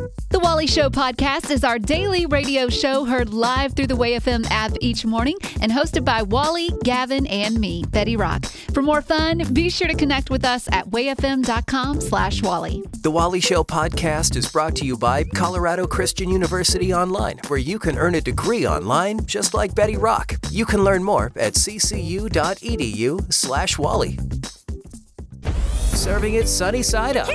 The Wally Show podcast is our daily radio show heard live through the WayFM app each morning and hosted by Wally, Gavin, and me, Betty Rock. For more fun, be sure to connect with us at wayfm.com/Wally. The Wally Show podcast is brought to you by Colorado Christian University Online, where you can earn a degree online just like Betty Rock. You can learn more at ccu.edu/Wally. Serving it sunny side up.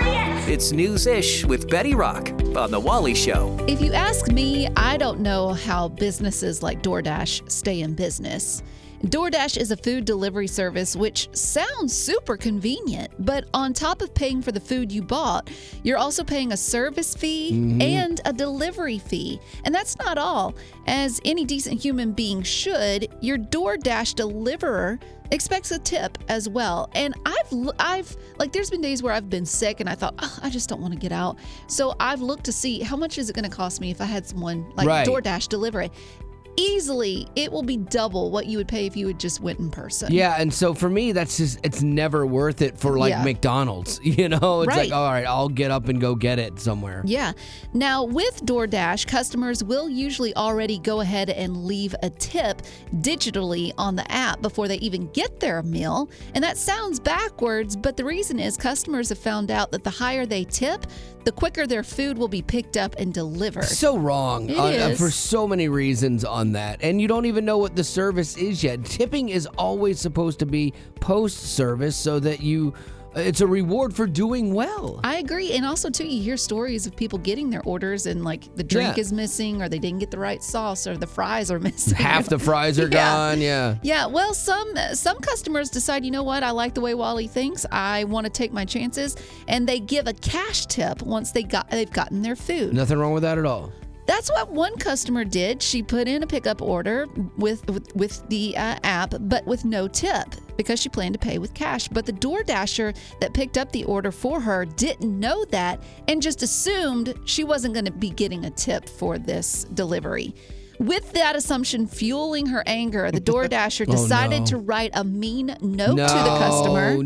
It's News-ish with Betty Rock on The Wally Show. If you ask me, I don't know how businesses like DoorDash stay in business. DoorDash is a food delivery service which sounds super convenient, but on top of paying for the food you bought, you're also paying a service fee and a delivery fee. And that's not all. As any decent human being should, your DoorDash deliverer expects a tip as well. And I've there's been days where I've been sick and I thought, I just don't want to get out. So I've looked to see how much is it going to cost me if I had someone like DoorDash deliver it. Easily, it will be double what you would pay if you had just went in person. Yeah, and so for me, it's never worth it for McDonald's. It's like, all right, I'll get up and go get it somewhere. Yeah. Now, with DoorDash, customers will usually already go ahead and leave a tip digitally on the app before they even get their meal. And that sounds backwards, but the reason is customers have found out that the higher they tip, the quicker their food will be picked up and delivered. So wrong It is. For so many reasons on that. And you don't even know what the service is yet. Tipping is always supposed to be post-service so that it's a reward for doing well. I agree. And also, too, you hear stories of people getting their orders and, the drink is missing or they didn't get the right sauce or the fries are missing. Half the fries are gone, yeah. Yeah, well, some customers decide, you know what, I like the way Wally thinks. I want to take my chances. And they give a cash tip once they've gotten their food. Nothing wrong with that at all. That's what one customer did. She put in a pickup order with the app, but with no tip because she planned to pay with cash. But the DoorDasher that picked up the order for her didn't know that and just assumed she wasn't going to be getting a tip for this delivery. With that assumption fueling her anger, the DoorDasher decided to write a mean note to the customer.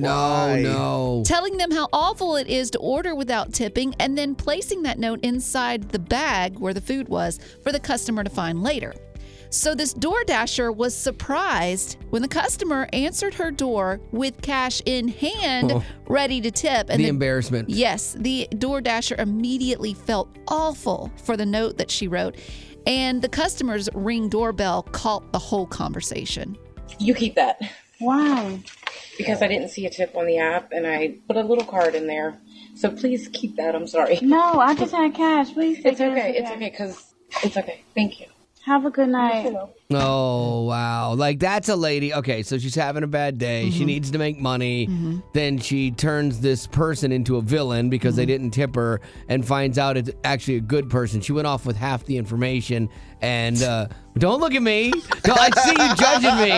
No. Telling them how awful it is to order without tipping and then placing that note inside the bag where the food was for the customer to find later. So this DoorDasher was surprised when the customer answered her door with cash in hand, ready to tip. And the embarrassment. Yes, the DoorDasher immediately felt awful for the note that she wrote. And the customer's Ring doorbell caught the whole conversation. You keep that. Why? Because I didn't see a tip on the app and I put a little card in there. So please keep that. I'm sorry. No, I just had cash. Please take It's okay. It's okay because it's okay. Thank you. Have a good night. Oh, wow. That's a lady. Okay, so she's having a bad day. She needs to make money. Then she turns this person into a villain because they didn't tip her and finds out it's actually a good person. She went off with half the information and don't look at me. I see you judging me.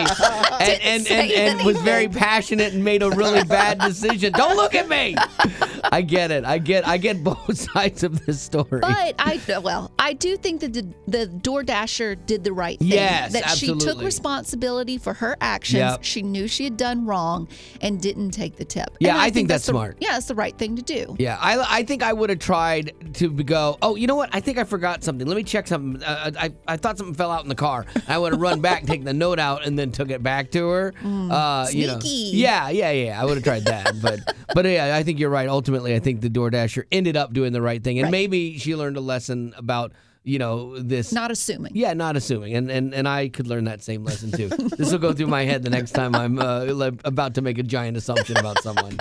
And was very passionate and made a really bad decision. Don't look at me. I get it. I get both sides of this story. But I do think that the DoorDasher did the right thing. Yes, that absolutely. She took responsibility for her actions. Yep. She knew she had done wrong and didn't take the tip. Yeah, and I think that's smart. It's the right thing to do. Yeah, I think I would have tried to go, you know what? I think I forgot something. Let me check something. I thought something fell out in the car. I would have run back, take the note out, and then took it back to her. Sneaky. Yeah. I would have tried that. But yeah, I think you're right. Ultimately, I think the DoorDasher ended up doing the right thing. And maybe she learned a lesson about this. Not assuming. Yeah, not assuming. And I could learn that same lesson too. This will go through my head the next time I'm about to make a giant assumption about someone.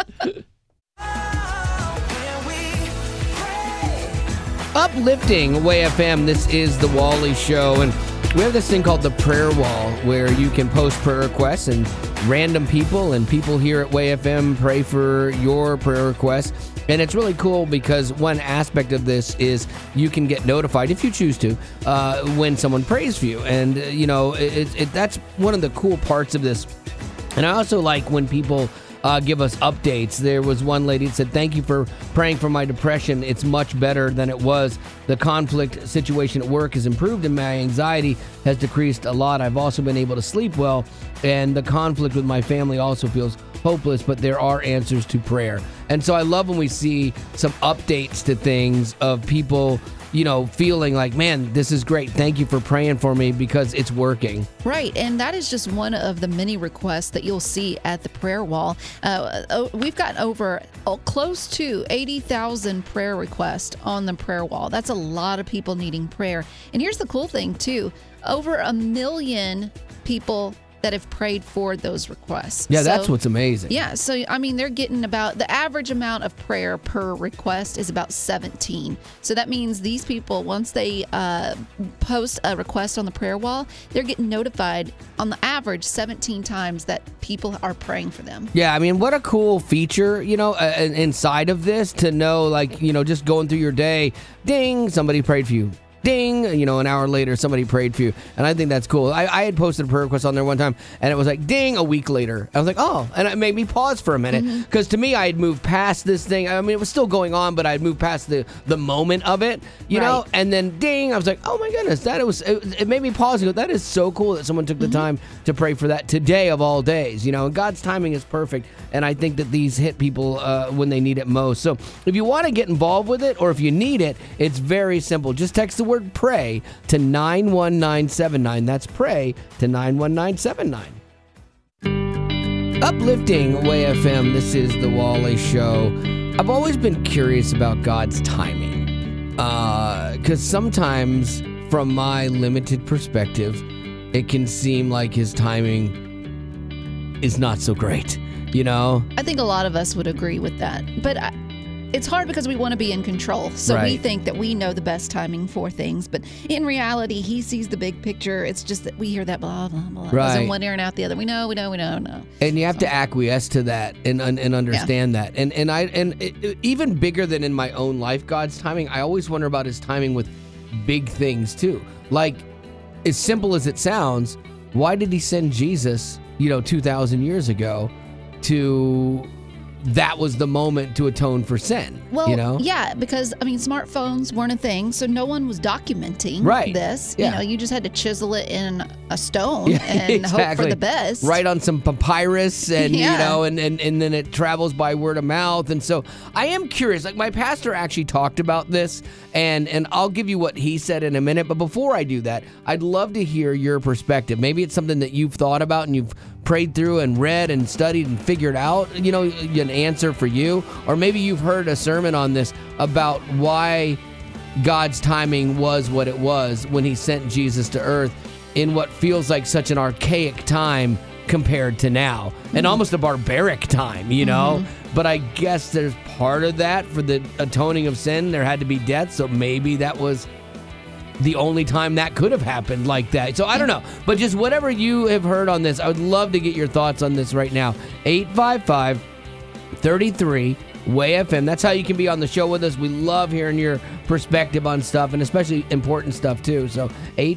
Uplifting WayFM, this is the Wally Show, and we have this thing called the prayer wall where you can post prayer requests and random people and people here at WayFM pray for your prayer requests. And it's really cool because one aspect of this is you can get notified, if you choose to, when someone prays for you. And, that's one of the cool parts of this. And I also like when people give us updates. There was one lady that said, "Thank you for praying for my depression. It's much better than it was. The conflict situation at work has improved and my anxiety has decreased a lot. I've also been able to sleep well, and the conflict with my family also feels hopeless, but there are answers to prayer. And so I love when we see some updates to things of people, feeling like, man, this is great. Thank you for praying for me because it's working. Right. And that is just one of the many requests that you'll see at the prayer wall. We've got over close to 80,000 prayer requests on the prayer wall. That's a lot of people needing prayer. And here's the cool thing, too. Over 1 million people that have prayed for those requests. Yeah, that's what's amazing. Yeah, so they're getting about the average amount of prayer per request is about 17. So that means these people, once they post a request on the prayer wall, they're getting notified on the average 17 times that people are praying for them. Yeah, what a cool feature, inside of this to know, just going through your day, ding, somebody prayed for you. Ding, an hour later, somebody prayed for you. And I think that's cool. I had posted a prayer request on there one time, and it was like, ding, a week later. I was like, oh, and it made me pause for a minute. Because to me, I had moved past this thing. It was still going on, but I had moved past the moment of it, you know? And then ding, I was like, oh my goodness, it made me pause and go, that is so cool that someone took the time to pray for that today of all days, and God's timing is perfect. And I think that these hit people when they need it most. So if you want to get involved with it, or if you need it, it's very simple. Just text the word pray to 91979. That's pray to 91979. Uplifting Way FM, this is the Wally Show. I've always been curious about God's timing. Because sometimes, from my limited perspective, it can seem like his timing is not so great, I think a lot of us would agree with that. But it's hard because we want to be in control. So we think that we know the best timing for things. But in reality, he sees the big picture. It's just that we hear that blah, blah, blah. Right. In one ear and out the other. We know. And you have to acquiesce to that and understand that. And even bigger than in my own life, God's timing, I always wonder about his timing with big things too. Like, as simple as it sounds, why did he send Jesus, 2,000 years ago that was the moment to atone for sin, Well, yeah, because, smartphones weren't a thing, so no one was documenting this. Yeah. You just had to chisel it in a stone and hope for the best. Write on some papyrus and, and then it travels by word of mouth. And so I am curious, my pastor actually talked about this, and I'll give you what he said in a minute. But before I do that, I'd love to hear your perspective. Maybe it's something that you've thought about and you've prayed through and read and studied and figured out, an answer for you. Or maybe you've heard a sermon on this about why God's timing was what it was when he sent Jesus to earth in what feels like such an archaic time compared to now, and almost a barbaric time, But I guess there's part of that for the atoning of sin. There had to be death, so maybe that was the only time that could have happened like that. So I don't know. But just whatever you have heard on this, I would love to get your thoughts on this right now. 855-33-WAY-FM. That's how you can be on the show with us. We love hearing your perspective on stuff, and especially important stuff too. So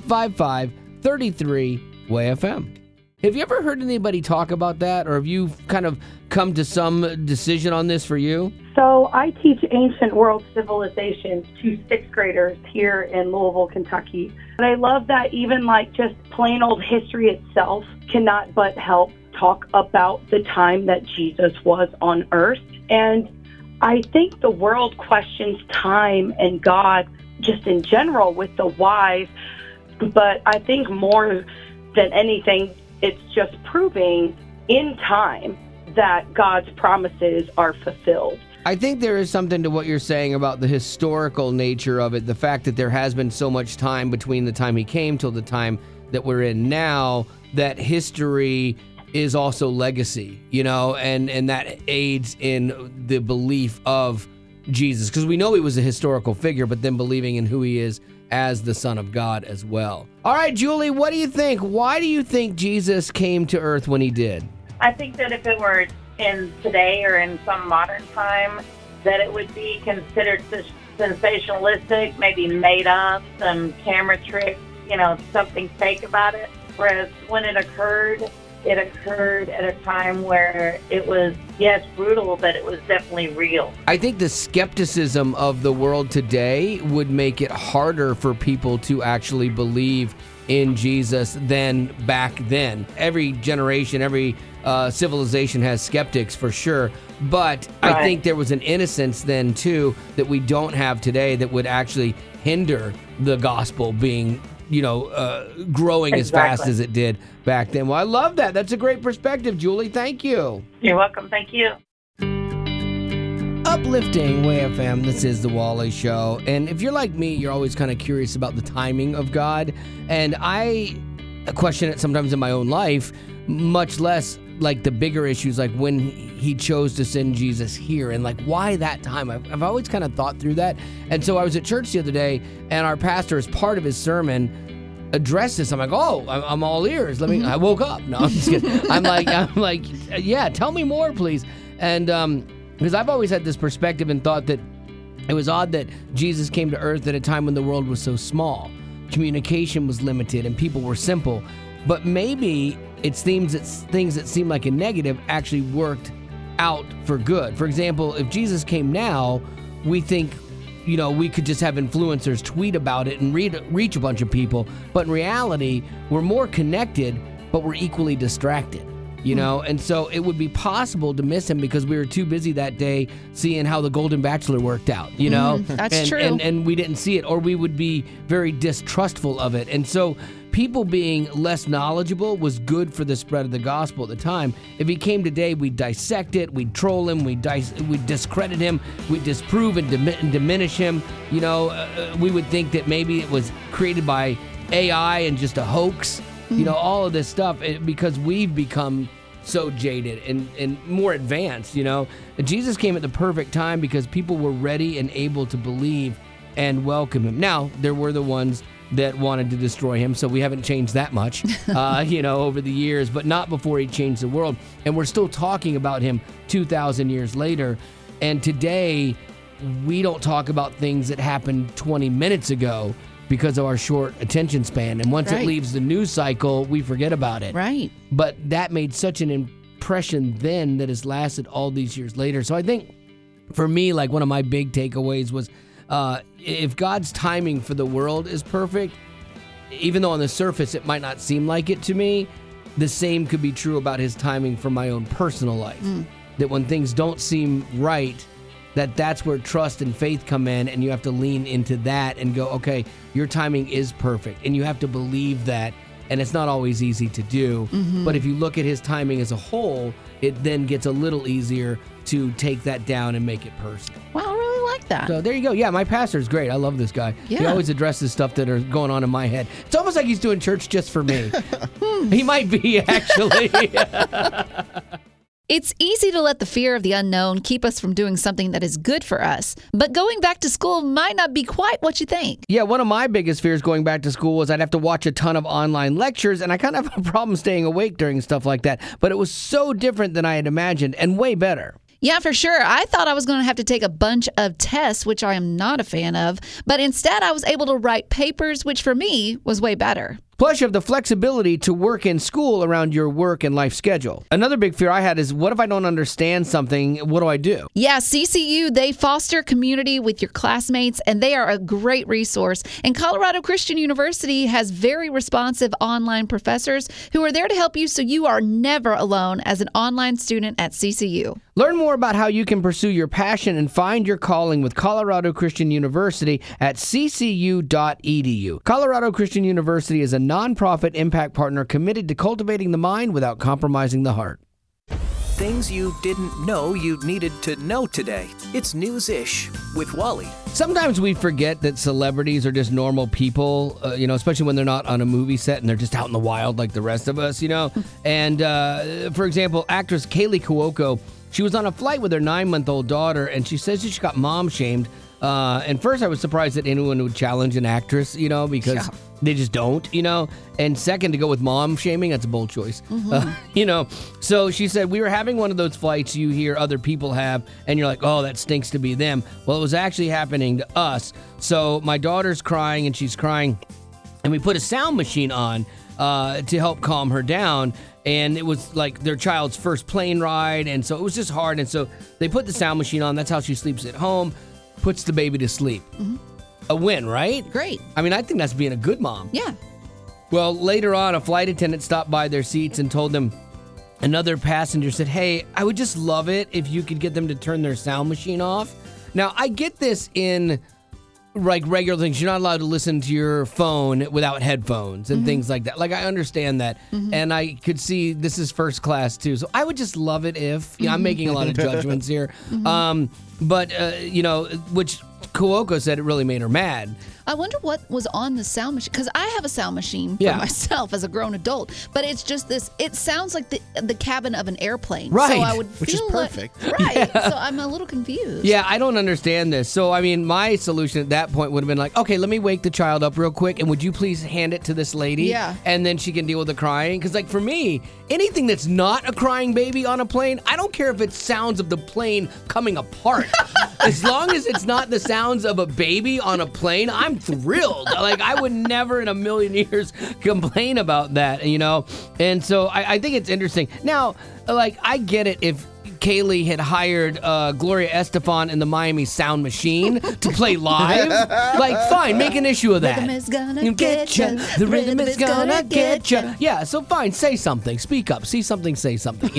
855-33-WAY-FM. Have you ever heard anybody talk about that, or have you kind of come to some decision on this for you? So I teach ancient world civilizations to sixth graders here in Louisville, Kentucky. And I love that even just plain old history itself cannot but help talk about the time that Jesus was on earth. And I think the world questions time and God just in general with the whys. But I think more than anything, it's just proving in time that God's promises are fulfilled. I think there is something to what you're saying about the historical nature of it, the fact that there has been so much time between the time he came till the time that we're in now, that history is also legacy, and that aids in the belief of Jesus. Because we know he was a historical figure, but then believing in who he is as the Son of God as well. All right, Julie, what do you think? Why do you think Jesus came to earth when he did? I think that if it were in today or in some modern time, that it would be considered sensationalistic, maybe made up, some camera tricks, something fake about it. Whereas when it occurred at a time where it was, yes, brutal, but it was definitely real. I think the skepticism of the world today would make it harder for people to actually believe in Jesus than back then. Every generation, every civilization has skeptics for sure, but I think there was an innocence then too that we don't have today that would actually hinder the gospel being, growing as fast as it did back then. Well, I love that. That's a great perspective, Julie. Thank you. You're welcome. Thank you. Uplifting Way FM, this is The Wally Show. And if you're like me, you're always kind of curious about the timing of God. And I question it sometimes in my own life, much less like the bigger issues, like when he chose to send Jesus here and like why that time. I've always kind of thought through that. And so I was at church the other day and our pastor, as part of his sermon, addressed this. I'm like, I'm all ears. I woke up. No, I'm just kidding. I'm like, yeah, tell me more, please. And, because I've always had this perspective and thought that it was odd that Jesus came to earth at a time when the world was so small. Communication was limited and people were simple. But maybe it's things that seem like a negative actually worked out for good. For example, if Jesus came now, we think, we could just have influencers tweet about it and reach a bunch of people. But in reality, we're more connected, but we're equally distracted. And so it would be possible to miss him because we were too busy that day seeing how the Golden Bachelor worked out, That's true. And we didn't see it, or we would be very distrustful of it. And so people being less knowledgeable was good for the spread of the gospel at the time. If he came today, we'd dissect it, we'd troll him, we'd discredit him, we'd disprove and diminish him. We would think that maybe it was created by AI and just a hoax. All of this stuff, because we've become so jaded and more advanced, Jesus came at the perfect time because people were ready and able to believe and welcome him. Now, there were the ones that wanted to destroy him, so we haven't changed that much, over the years, but not before he changed the world. And we're still talking about him 2,000 years later. And today, we don't talk about things that happened 20 minutes ago because of our short attention span. And once it leaves the news cycle, we forget about it. Right. But that made such an impression then that has lasted all these years later. So I think for me, like one of my big takeaways was if God's timing for the world is perfect, even though on the surface it might not seem like it to me, the same could be true about his timing for my own personal life. That when things don't seem right, that's where trust and faith come in, and you have to lean into that and go, okay, your timing is perfect, and you have to believe that, and it's not always easy to do, but if you look at his timing as a whole, it then gets a little easier to take that down and make it personal. Wow, I really like that. So there you go. Yeah, my pastor's great. I love this guy. Yeah. He always addresses stuff that are going on in my head. It's almost like he's doing church just for me. He might be, actually. It's easy to let the fear of the unknown keep us from doing something that is good for us, but going back to school might not be quite what you think. Yeah, one of my biggest fears going back to school was I'd have to watch a ton of online lectures, and I kind of have a problem staying awake during stuff like that, but it was so different than I had imagined and way better. Yeah, for sure. I thought I was going to have to take a bunch of tests, which I am not a fan of, but instead I was able to write papers, which for me was way better. Plus, you have the flexibility to work in school around your work and life schedule. Another big fear I had is, what if I don't understand something? What do I do? Yeah, CCU, they foster community with your classmates, and they are a great resource. And Colorado Christian University has very responsive online professors who are there to help you so you are never alone as an online student at CCU. Learn more about how you can pursue your passion and find your calling with Colorado Christian University at ccu.edu. Colorado Christian University is a nonprofit impact partner committed to cultivating the mind without compromising the heart. Things you didn't know you needed to know today. It's News-ish with Wally. Sometimes we forget that celebrities are just normal people, especially when they're not on a movie set and they're just out in the wild like the rest of us, And, for example, actress Kaylee Cuoco, she was on a flight with her 9-month-old daughter, and she says that she got mom-shamed. And first, I was surprised that anyone would challenge an actress, because they just don't, And second, to go with mom shaming, that's a bold choice. So she said, we were having one of those flights you hear other people have, and you're like, oh, that stinks to be them. Well, it was actually happening to us. So my daughter's crying, and she's crying, and we put a sound machine on to help calm her down. And it was like their child's first plane ride, and so it was just hard. And so they put the sound machine on. That's how she sleeps at home, puts the baby to sleep. A win, right? Great. I mean, I think that's being a good mom. Yeah. Well, later on, a flight attendant stopped by their seats and told them another passenger said, "Hey, I would just love it if you could get them to turn their sound machine off." Now, I get this in like regular things. You're not allowed to listen to your phone without headphones and things like that. Like, I understand that. And I could see this is first class too. So I would just love it if, I'm making a lot of judgments here. But which Cuoco said it really made her mad. I wonder what was on the sound machine, because I have a sound machine for myself as a grown adult, but it's just this, it sounds like the cabin of an airplane. Right. So I would Which is feel perfect. like, right. So I'm a little confused. Yeah, I don't understand this. So, I mean, my solution at that point would have been like, okay, let me wake the child up real quick, and would you please hand it to this lady? Yeah. And then she can deal with the crying. Because, like, for me, anything that's not a crying baby on a plane, I don't care if it's sounds of the plane coming apart. As long as it's not the sounds of a baby on a plane, I'm thrilled. Like, I would never in a million years complain about that, And so I think it's interesting. Now, like, I get it if Kaylee had hired Gloria Estefan and the Miami Sound Machine to play live. Like, fine, make an issue of that. Rhythm is gonna get ya. The rhythm is gonna get ya. Yeah, so fine, say something. Speak up. See something, say something,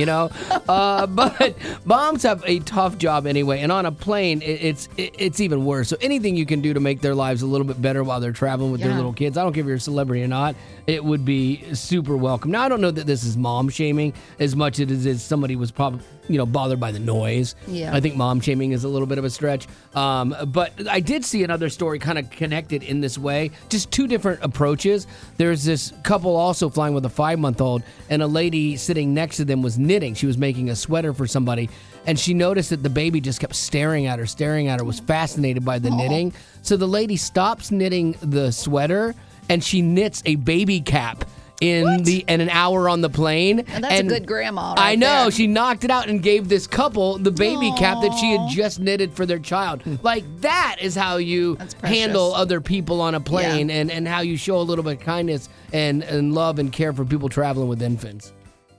But moms have a tough job anyway, and on a plane, it's even worse. So anything you can do to make their lives a little bit better while they're traveling with their little kids, I don't care if you're a celebrity or not, it would be super welcome. Now, I don't know that this is mom shaming as much as it is somebody was probably, bothered by the noise. Yeah. I think mom shaming is a little bit of a stretch. But I did see another story kind of connected in this way. Just two different approaches. There's this couple also flying with a 5-month-old, and a lady sitting next to them was knitting. She was making a sweater for somebody, and she noticed that the baby just kept staring at her, was fascinated by the knitting. So the lady stops knitting the sweater, and she knits a baby cap in an hour on the plane. And that's a good grandma. I know. There. She knocked it out and gave this couple the baby cap that she had just knitted for their child. Like, that is how you handle other people on a plane, and how you show a little bit of kindness and love and care for people traveling with infants.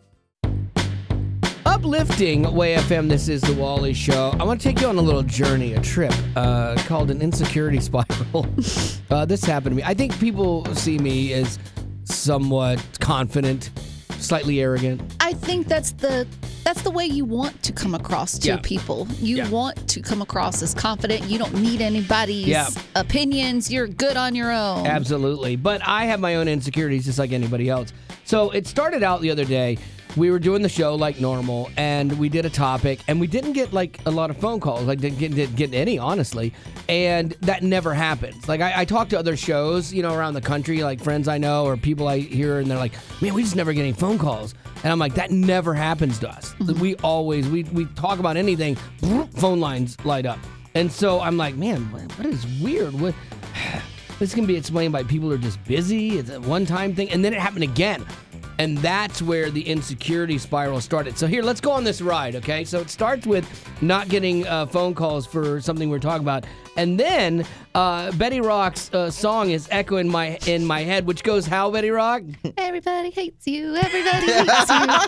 Uplifting Way FM, this is the Wally Show. I want to take you on a little journey, a trip called an insecurity spiral. This happened to me. I think people see me as somewhat confident, slightly arrogant. I think that's the way you want to come across to people. You want to come across as confident. You don't need anybody's opinions. You're good on your own. Absolutely. But I have my own insecurities just like anybody else. So it started out the other day. We were doing the show like normal, and we did a topic, and we didn't get like a lot of phone calls, like didn't get any, honestly, and that never happens. Like, I talk to other shows, around the country, like friends I know or people I hear, and they're like, man, we just never get any phone calls. And I'm like, that never happens to us. We always, we talk about anything, phone lines light up. And so I'm like, man, what is weird? This can be explained by people who are just busy. It's a one-time thing. And then it happened again. And that's where the insecurity spiral started. So here, let's go on this ride, okay? So it starts with not getting phone calls for something we're talking about. And then Betty Rock's song is echoing in my head, which goes how, Betty Rock? Everybody hates you. Everybody hates you.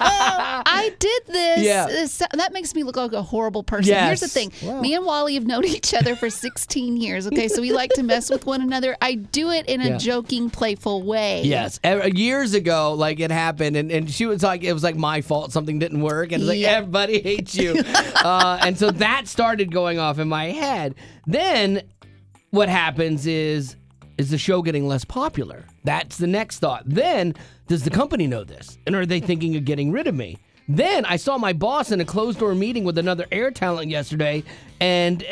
I did this. Yeah. That makes me look like a horrible person. Yes. Here's the thing. Wow. Me and Wally have known each other for 16 years, okay? So we like to mess with one another. I do it in a joking, playful way. Yes. Years ago, like, it happened, and she was like, it was like my fault. Something didn't work. And it's like, everybody hates you. And so that started going off in my head. Then what happens is the show getting less popular? That's the next thought. Then, does the company know this? And are they thinking of getting rid of me? Then I saw my boss in a closed-door meeting with another air talent yesterday, and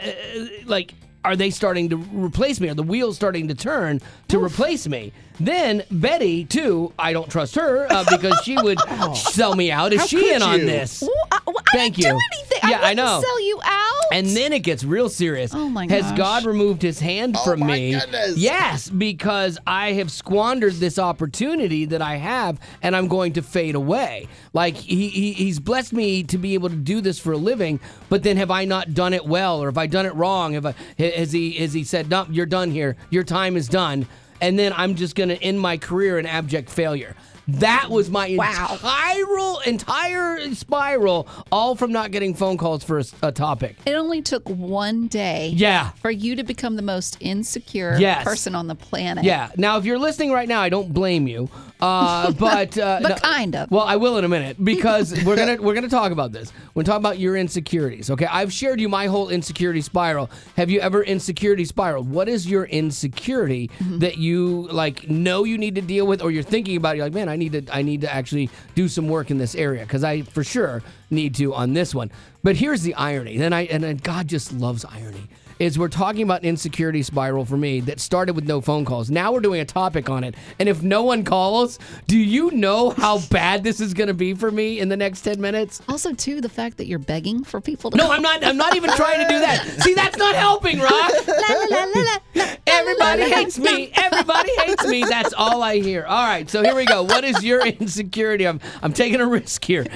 are they starting to replace me? Are the wheels starting to turn to replace me? Then Betty, too, I don't trust her because she would sell me out. Is she in on this? Thank you. I didn't do anything. Yeah, I know. Sell you out. And then it gets real serious. Oh my gosh. Has God removed his hand from me? Goodness. Yes, because I have squandered this opportunity that I have, and I'm going to fade away. Like, he's blessed me to be able to do this for a living, but then have I not done it well, or have I done it wrong? Has he said, no, you're done here. Your time is done. And then I'm just going to end my career in abject failure. That was my Wow. entire spiral, all from not getting phone calls for a topic. It only took one day Yeah. for you to become the most insecure Yes. person on the planet. Yeah. Now, if you're listening right now, I don't blame you. But no, kind of. Well, I will in a minute because we're gonna talk about this. We're gonna talk about your insecurities. Okay, I've shared you my whole insecurity spiral. Have you ever insecurity spiraled? What is your insecurity that you know you need to deal with, or you're thinking about it? You're like, man, I need to actually do some work in this area because I for sure need to on this one. But here's the irony, and God just loves irony. Is we're talking about an insecurity spiral for me that started with no phone calls. Now we're doing a topic on it. And if no one calls, do you know how bad this is going to be for me in the next 10 minutes? Also, too, the fact that you're begging for people to No, I'm not even trying to do that. See, that's not helping, Rock. Everybody hates me. Everybody hates me. That's all I hear. All right, so here we go. What is your insecurity? I'm taking a risk here.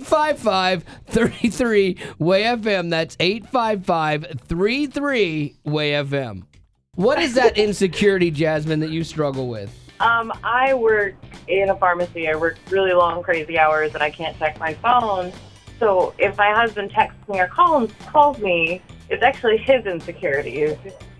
855-33-WAY-FM. That's 855-33-WAY-FM. What is that insecurity, Jasmine, that you struggle with? I work in a pharmacy. I work really long, crazy hours, and I can't check my phone. So if my husband texts me or calls me, it's actually his insecurity.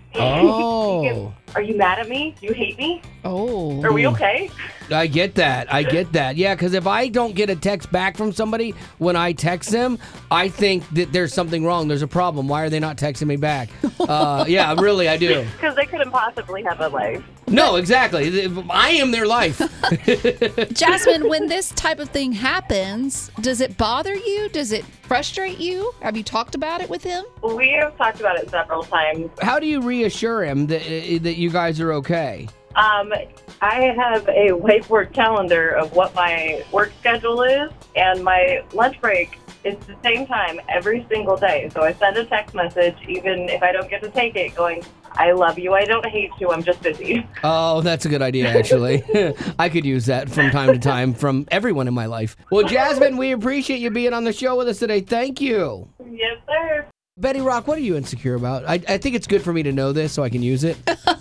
Oh. Are you mad at me? Do you hate me? Oh. Are we okay? I get that. Yeah, because if I don't get a text back from somebody when I text them, I think that there's something wrong. There's a problem. Why are they not texting me back? Yeah, really, I do. Because they couldn't possibly have a life. No, exactly. I am their life. Jasmine, when this type of thing happens, does it bother you? Does it frustrate you? Have you talked about it with him? We have talked about it several times. How do you reassure him that you guys are okay? I have a whiteboard calendar of what my work schedule is, and my lunch break is the same time every single day. So I send a text message, even if I don't get to take it, going, I love you, I don't hate you, I'm just busy. Oh, that's a good idea, actually. I could use that from time to time from everyone in my life. Well, Jasmine, we appreciate you being on the show with us today. Thank you. Yes, sir. Betty Rock, what are you insecure about? I think it's good for me to know this so I can use it.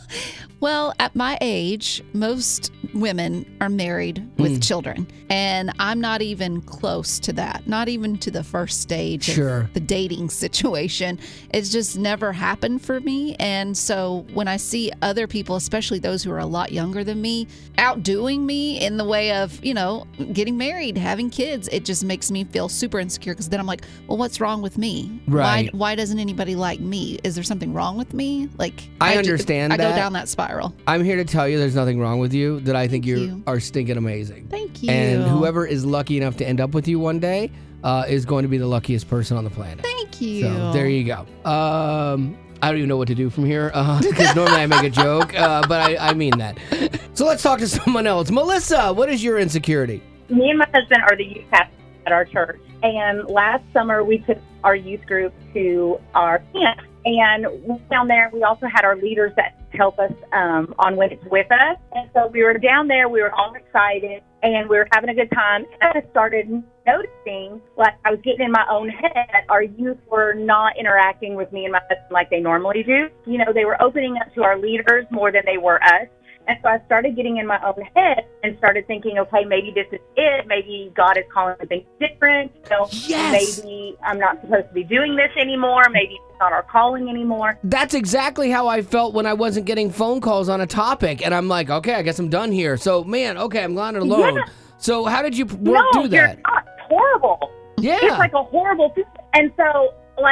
Well, at my age, most women are married with children. And I'm not even close to that, not even to the first stage of the dating situation. It's just never happened for me. And so when I see other people, especially those who are a lot younger than me, outdoing me in the way of, getting married, having kids, it just makes me feel super insecure because then I'm like, well, what's wrong with me? Right. Why doesn't anybody like me? Is there something wrong with me? I understand I that. go down that spiral. I'm here to tell you there's nothing wrong with you, that I think you are stinking amazing. Thank you. And whoever is lucky enough to end up with you one day is going to be the luckiest person on the planet. Thank you. So there you go. I don't even know what to do from here because normally I make a joke, but I mean that. So let's talk to someone else. Melissa, what is your insecurity? Me and my husband are the youth pastors at our church. And last summer, we took our youth group to our camp. And down there, we also had our leaders that help us on when it's with us. And so we were down there, we were all excited, and we were having a good time. And I started noticing, like I was getting in my own head, our youth were not interacting with me and my husband like they normally do. They were opening up to our leaders more than they were us. And so I started getting in my own head and started thinking, okay, maybe this is it. Maybe God is calling something different. Yes. Maybe I'm not supposed to be doing this anymore. Maybe it's not our calling anymore. That's exactly how I felt when I wasn't getting phone calls on a topic. And I'm like, okay, I guess I'm done here. So, man, okay, I'm not alone. Yeah. So how did you work through that? You're not. Horrible. Yeah. It's like a horrible thing. And so,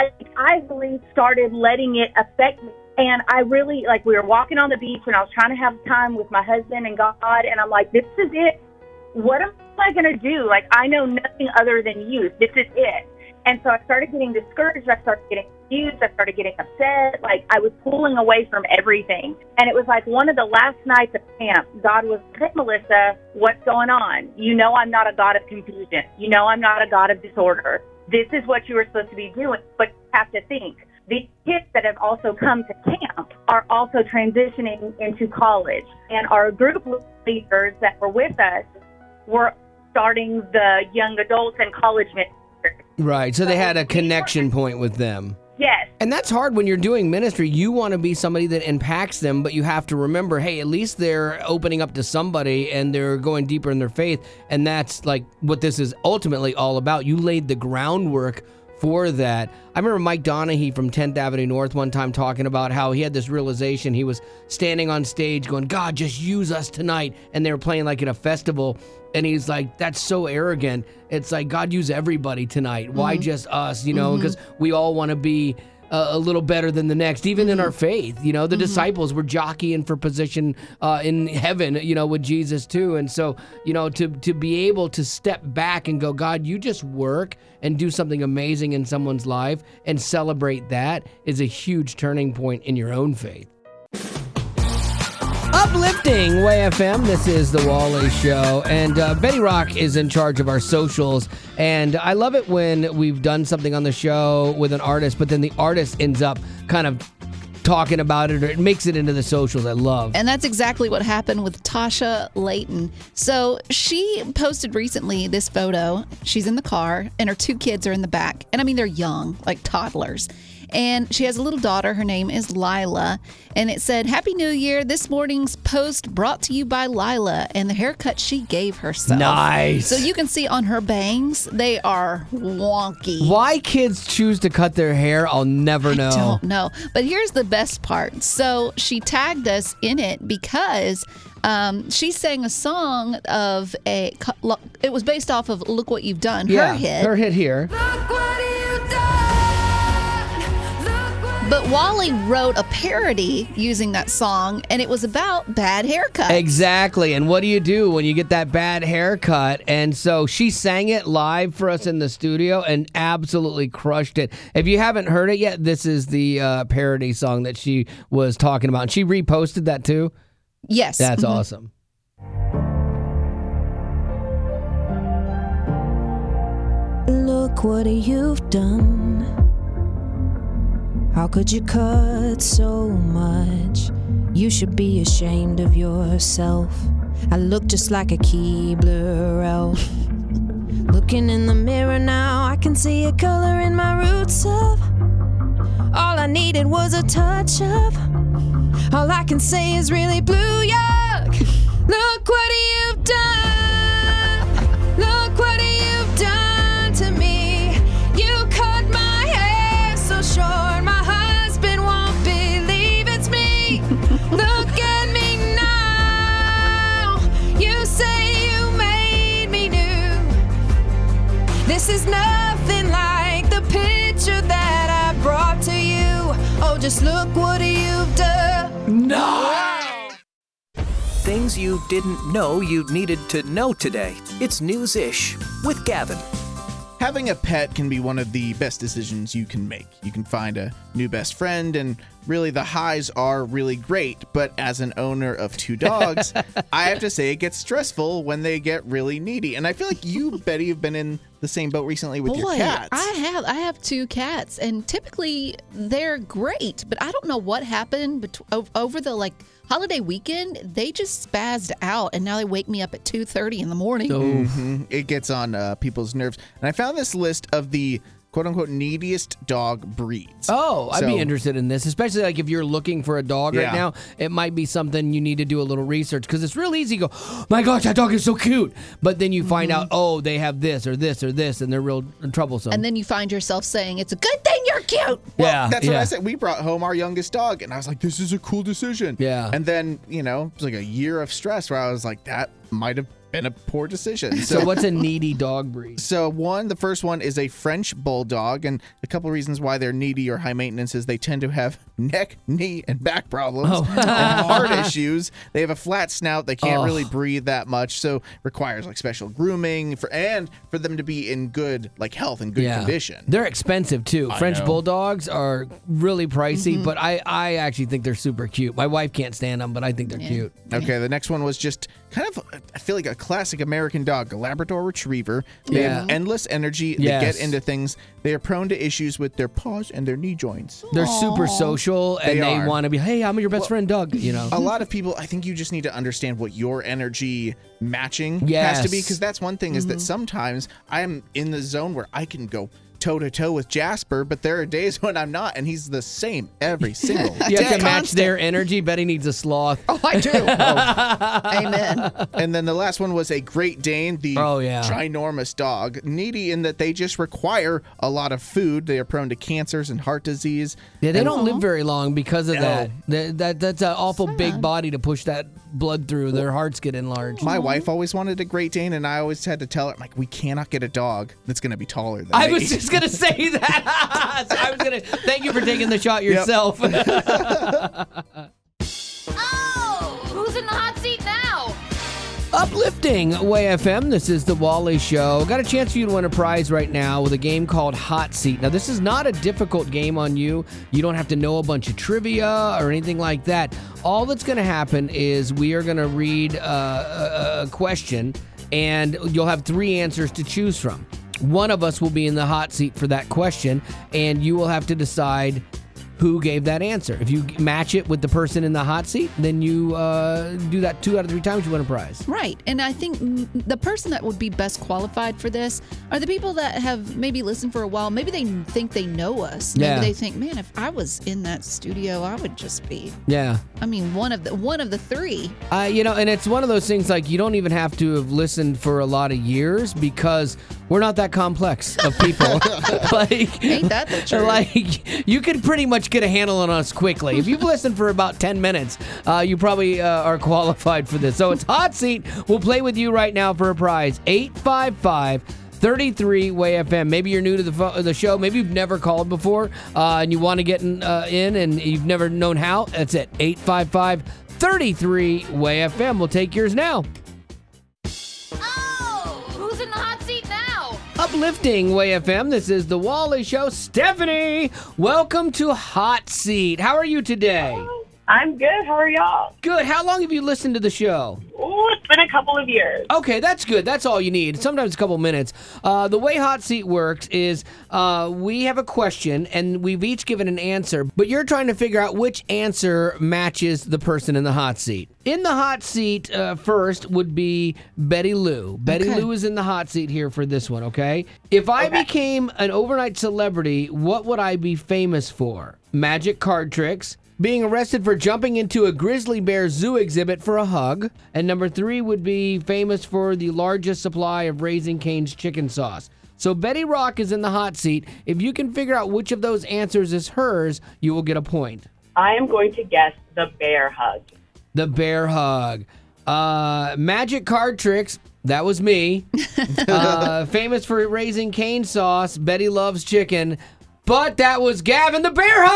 I really started letting it affect me. And I really, we were walking on the beach and I was trying to have time with my husband and God. And I'm like, this is it. What am I going to do? I know nothing other than you. This is it. And so I started getting discouraged. I started getting confused. I started getting upset. I was pulling away from everything. And it was one of the last nights of camp. God was, hey, Melissa, what's going on? I'm not a God of confusion. I'm not a God of disorder. This is what you were supposed to be doing. But you have to think. The kids that have also come to camp are also transitioning into college. And our group leaders that were with us were starting the young adults and college ministries. Right, so they had a connection point with them. Yes. And that's hard when you're doing ministry. You want to be somebody that impacts them, but you have to remember, hey, at least they're opening up to somebody and they're going deeper in their faith. And that's like what this is ultimately all about. You laid the groundwork for that. I remember Mike Donahue from 10th Avenue North one time talking about how he had this realization. He was standing on stage going, God, just use us tonight. And they were playing like at a festival. And he's like, that's so arrogant. It's like, God, use everybody tonight. Why just us? You know, because we all want to be a little better than the next, even in our faith. You know, the disciples were jockeying for position in heaven, you know, with Jesus too. And so, you know, to be able to step back and go, God, you just work and do something amazing in someone's life and celebrate that is a huge turning point in your own faith. Uplifting Way FM. This is the Wally Show, and Betty Rock is in charge of our socials. And I love it when we've done something on the show with an artist, but then the artist ends up kind of talking about it, or it makes it into the socials. I love. And that's exactly what happened with Tasha Layton. So she posted recently this photo. She's in the car, and her 2 kids are in the back. And I mean, they're young, like toddlers. And she has a little daughter. Her name is Lila. And it said, Happy New Year. This morning's post brought to you by Lila and the haircut she gave herself. Nice. So you can see on her bangs, they are wonky. Why kids choose to cut their hair, I'll never know. I don't know. But here's the best part. So she tagged us in it because she sang a song of it was based off of Look What You've Done, her hit. Her hit here. Look what you've done. But Wally wrote a parody using that song, and it was about bad haircuts. Exactly. And what do you do when you get that bad haircut? And so she sang it live for us in the studio and absolutely crushed it. If you haven't heard it yet, this is the parody song that she was talking about. And she reposted that too? Yes. That's awesome. Look what you've done. How could you cut so much? You should be ashamed of yourself. I look just like a Keebler elf. Looking in the mirror now, I can see a color in my roots of. All I needed was a touch of. All I can say is really blue yuck. Look what you've done. Look what you've done to me. You cut my hair so short, my husband won't believe it's me. Look at me now. You say you made me new. This is nothing like the picture that I brought to you. Oh, just look what you've done. No! Things you didn't know you needed to know today. It's News-ish with Gavin. Having a pet can be one of the best decisions you can make. You can find a new best friend, and really the highs are really great. But as an owner of 2 dogs, I have to say it gets stressful when they get really needy. And I feel like you, Betty, have been in the same boat recently with your cats. I have 2 cats, and typically they're great, but I don't know what happened over the holiday weekend. They just spazzed out, and now they wake me up at 2:30 in the morning. It gets on people's nerves. And I found this list of the quote-unquote neediest dog breeds. Oh, I'd be interested in this, especially like if you're looking for a dog right now. It might be something you need to do a little research, because it's real easy to go, oh my gosh, that dog is so cute. But then you find out, oh, they have this or this or this, and they're real troublesome. And then you find yourself saying, it's a good thing you're cute. Well, that's what I said. We brought home our youngest dog, and I was like, this is a cool decision. Yeah. And then, it was like a year of stress where I was like, that might have been a poor decision. So what's a needy dog breed? So the first one is a French bulldog, and a couple reasons why they're needy or high maintenance is they tend to have neck, knee, and back problems and heart issues. They have a flat snout. They can't really breathe that much, so requires special grooming for them to be in good health and good condition. They're expensive too. French bulldogs are really pricey, but I actually think they're super cute. My wife can't stand them, but I think they're cute. Okay, the next one was just kind of, I feel like a classic American dog, a Labrador Retriever. They have endless energy. They get into things. They are prone to issues with their paws and their knee joints. They're super social, and they want to be, hey, I'm your best friend, Doug. A lot of people, I think you just need to understand what your energy matching has to be, because that's one thing is that sometimes I'm in the zone where I can go toe-to-toe with Jasper, but there are days when I'm not, and he's the same every single day. You have to match their energy. Betty needs a sloth. Oh, I do. Amen. And then the last one was a Great Dane, the ginormous dog. Needy in that they just require a lot of food. They are prone to cancers and heart disease. Yeah, they don't live very long because of that. That's an awful big body to push that blood through. Their hearts get enlarged. My wife always wanted a Great Dane, and I always had to tell her, like, we cannot get a dog that's going to be taller than I me. was just going to say that. So I was going to thank you for taking the shot yourself. Oh, who's in the hot seat now? Uplifting Way FM. This is the Wally Show. Got a chance for you to win a prize right now with a game called Hot Seat. Now, this is not a difficult game on you. You don't have to know a bunch of trivia or anything like that. All that's going to happen is we are going to read a question, and you'll have 3 answers to choose from. One of us will be in the hot seat for that question, and you will have to decide who gave that answer. If you match it with the person in the hot seat, then you do that 2 out of 3 times, you win a prize. Right. And I think the person that would be best qualified for this are the people that have maybe listened for a while. Maybe they think they know us. Maybe they think, man, if I was in that studio, I would just be. Yeah. I mean, one of the 3. And it's one of those things like you don't even have to have listened for a lot of years because we're not that complex of people. Ain't that the truth? Like, you could pretty much get a handle on us quickly. If you've listened for about 10 minutes, you probably are qualified for this. So it's Hot Seat. We'll play with you right now for a prize. 855-33-WAY-FM. Maybe you're new to the show. Maybe you've never called before and you want to get in and you've never known how. That's it. 855-33-WAY-FM. We'll take yours now. Oh, who's in the hot seat now? Uplifting Way FM. This is the Wally Show. Stephanie, welcome to Hot Seat. How are you today? I'm good. How are y'all? Good. How long have you listened to the show? Oh, it's been a couple of years. Okay, that's good. That's all you need. Sometimes a couple minutes. The way Hot Seat works is we have a question, and we've each given an answer, but you're trying to figure out which answer matches the person in the hot seat. In the hot seat first would be Betty Lou. Betty Lou is in the hot seat here for this one, okay? If I became an overnight celebrity, what would I be famous for? Magic card tricks, being arrested for jumping into a grizzly bear zoo exhibit for a hug, and number 3 would be famous for the largest supply of Raising Cane's chicken sauce. So Betty Rock is in the hot seat. If you can figure out which of those answers is hers, you will get a point. I am going to guess the bear hug. The bear hug. Magic card tricks. That was me. Famous for Raising Cane sauce. Betty loves chicken. But that was Gavin the bear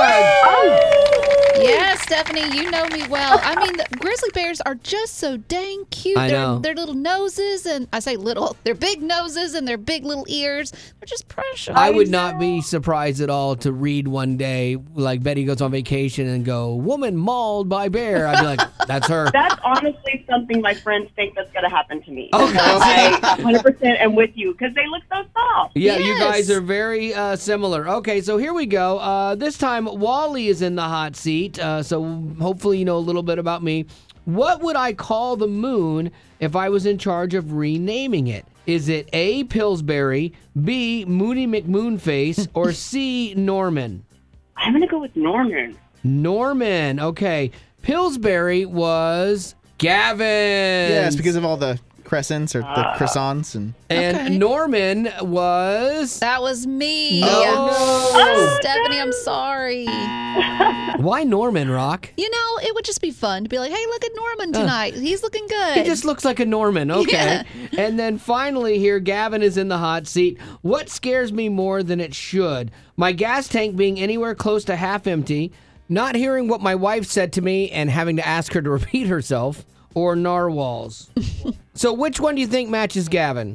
hug! Yeah, Stephanie, you know me well. I mean, the grizzly bears are just so dang cute. I know. Their little noses, and I say little, their big noses and their big little ears. They're just precious. I would not be surprised at all to read one day, like Betty goes on vacation and go, woman mauled by bear. I'd be like, that's her. That's honestly something my friends think that's going to happen to me. Okay. I 100% am with you because they look so soft. Yeah, you guys are very similar. Okay, so here we go. This time, Wally is in the hot seat, so hopefully you know a little bit about me. What would I call the moon if I was in charge of renaming it? Is it A, Pillsbury, B, Moody McMoonface, or C, Norman? I'm going to go with Norman. Norman, okay. Pillsbury was Gavin. Yeah, it's because of all the crescents or the croissants. And Norman was... That was me. Oh, Stephanie, I'm sorry. Why Norman, Rock? You know, it would just be fun to be like, hey, look at Norman tonight. He's looking good. He just looks like a Norman. Okay. Yeah. And then finally here, Gavin is in the hot seat. What scares me more than it should? My gas tank being anywhere close to half empty, not hearing what my wife said to me and having to ask her to repeat herself, or narwhals. So which one do you think matches Gavin?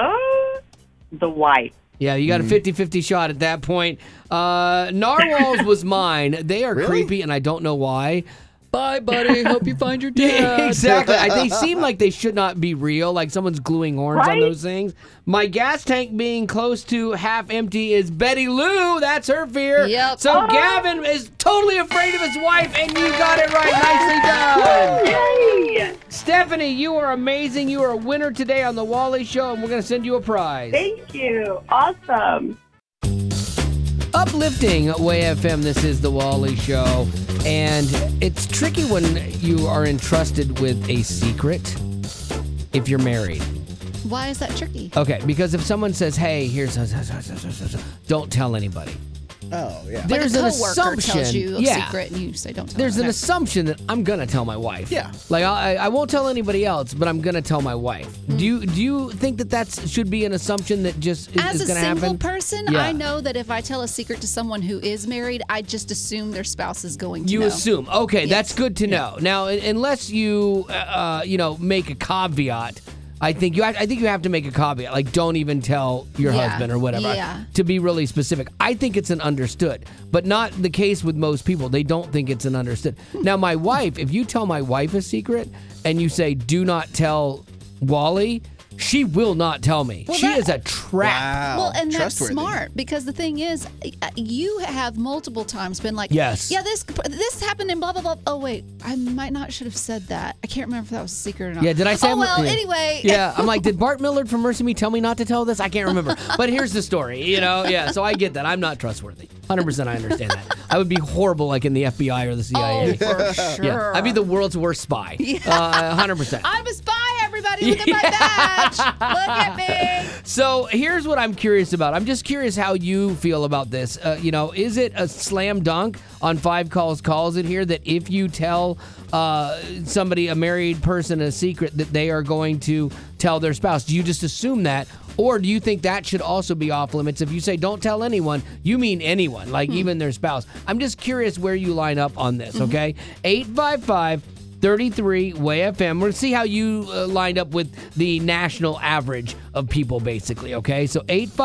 The wife. Yeah, you got a 50-50 shot at that point. Narwhals was mine. They are creepy, and I don't know why. Bye, buddy. Hope you find your dad. Exactly. They seem like they should not be real, like someone's gluing horns on those things. My gas tank being close to half empty is Betty Lou. That's her fear. Yep. So Gavin is totally afraid of his wife, and you got it right. Nicely done. Yay! Stephanie, you are amazing. You are a winner today on The Wally Show, and we're going to send you a prize. Thank you. Awesome. Uplifting Way FM, this is the Wally Show. And it's tricky when you are entrusted with a secret if you're married. Why is that tricky? Okay, because if someone says, hey, here's, don't tell anybody. Oh, yeah. There's like a an coworker assumption. tells you a secret and you say don't tell There's them. an assumption that I'm going to tell my wife. Yeah. Like, I won't tell anybody else, but I'm going to tell my wife. Do you think that should be an assumption that just is As a going to happen? single person, Yeah. I know that if I tell a secret to someone who is married, I just assume their spouse is going to You know. assume. Okay, Yes. that's good to know. Now, unless you, make a caveat, I think you have to make a caveat, like don't even tell your Yeah, husband or whatever, yeah. to be really specific. I think it's an understood, but not the case with most people. They don't think it's an understood. Now, my wife, if you tell my wife a secret and you say, do not tell Wally, she will not tell me. Well, she that- is a trap. Wow. Well, and that's Trustworthy. smart because the thing is, you have multiple times been like, Yes. yeah, this happened in blah blah blah. Oh wait, I might not should have said that. I can't remember if that was a secret or not. Yeah, did I say? Oh well, yeah. anyway. Yeah, I'm like, did Bart Millard from Mercy Me tell me not to tell this? I can't remember. But here's the story, Yeah, so I get that. I'm not trustworthy. 100% I understand that. I would be horrible like in the FBI or the CIA. Oh, for sure. Yeah, I'd be the world's worst spy. 100%. I'm a spy. Everybody, look at my badge. Look at me. So here's what I'm curious about. I'm just curious how you feel about this. Is it a slam dunk on 5 calls it here that if you tell somebody, a married person, a secret, that they are going to tell their spouse? Do you just assume that? Or do you think that should also be off limits? If you say don't tell anyone, you mean anyone, like even their spouse. I'm just curious where you line up on this, okay? 855-33 Way FM. We're going to see how you lined up with the national average of people, basically, okay? So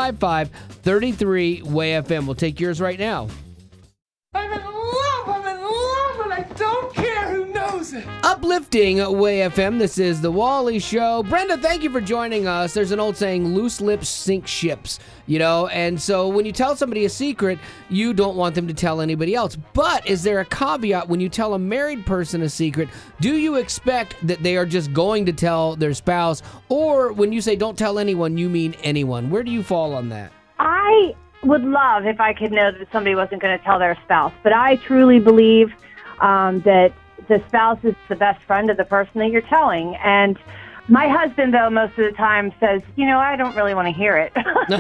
855-33 Way FM. We'll take yours right now. I'm in love, and I don't care who knows it. Uplifting Way FM. This is the Wally Show. Brenda, thank you for joining us. There's an old saying, loose lips sink ships, and so when you tell somebody a secret, you don't want them to tell anybody else. But is there a caveat when you tell a married person a secret? Do you expect that they are just going to tell their spouse? Or when you say don't tell anyone, you mean anyone? Where do you fall on that? I would love if I could know that somebody wasn't going to tell their spouse, but I truly believe that the spouse is the best friend of the person that you're telling. And my husband, though, most of the time says, I don't really want to hear it.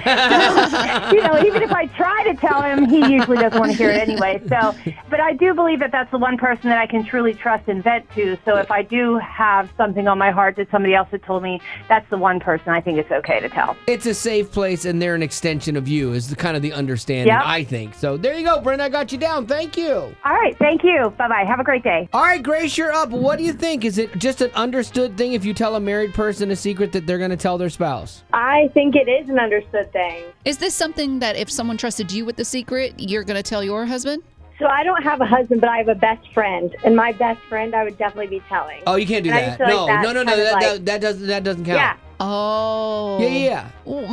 Even if I try to tell him, he usually doesn't want to hear it anyway. So, but I do believe that that's the one person that I can truly trust and vent to. So if I do have something on my heart that somebody else had told me, that's the one person I think it's okay to tell. It's a safe place, and they're an extension of you, is the kind of the understanding, Yep. I think. So there you go, Brenda. I got you down. Thank you. All right. Thank you. Bye-bye. Have a great day. All right, Grace, you're up. What do you think? Is it just an understood thing if you tell a married person a secret that they're going to tell their spouse? I think it is an understood thing. Is this something that if someone trusted you with the secret, you're going to tell your husband? So I don't have a husband, but I have a best friend, and my best friend I would definitely be telling. Oh, you can't do And I that. just feel like No. that's kind of like- That doesn't count. Yeah. Oh. Yeah.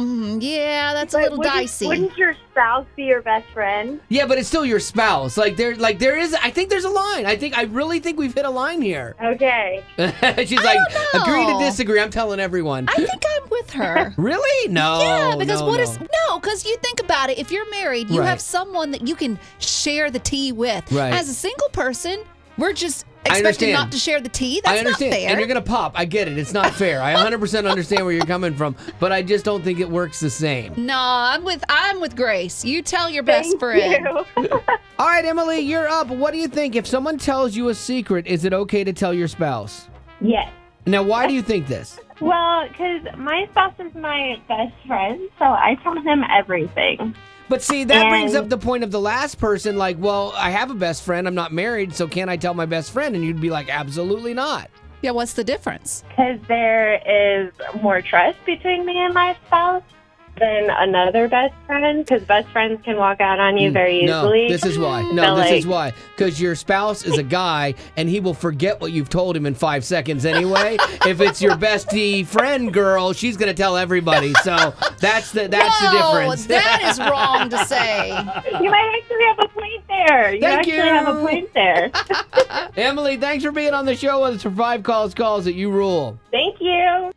Yeah, that's a But little dicey. Wouldn't your spouse be your best friend? Yeah, but it's still your spouse. There is. I think there's a line. I really think we've hit a line here. Okay. She's like, don't know. agree to disagree. I'm telling everyone. I think I'm with her. Really? No. Yeah, because no, no. because you think about it. If you're married, you Right. have someone that you can share the tea with. Right. As a single person, we're just I expected understand. not to share the tea. That's I understand. not fair. And you're going to pop. I get it. It's not fair. I 100% understand where you're coming from, but I just don't think it works the same. No, I'm with Grace. You tell your best friend. All right, Emily, you're up. What do you think? If someone tells you a secret, is it okay to tell your spouse? Yes. Now, why do you think this? Well, because my spouse is my best friend, so I tell him everything. But see, that brings And- up the point of the last person, like, well, I have a best friend. I'm not married, so can I tell my best friend? And you'd be like, absolutely not. Yeah, what's the difference? Because there is more trust between me and my spouse than another best friend, because best friends can walk out on you very easily. No, this is why. So, No, this like, is why. Because your spouse is a guy, and he will forget what you've told him in 5 seconds anyway. If it's your bestie friend girl, she's going to tell everybody. So that's the difference. That is wrong to say. You might actually have a point there. Thank you. have a point there. Emily, thanks for being on the show with us for 5 calls that you rule. Thank you.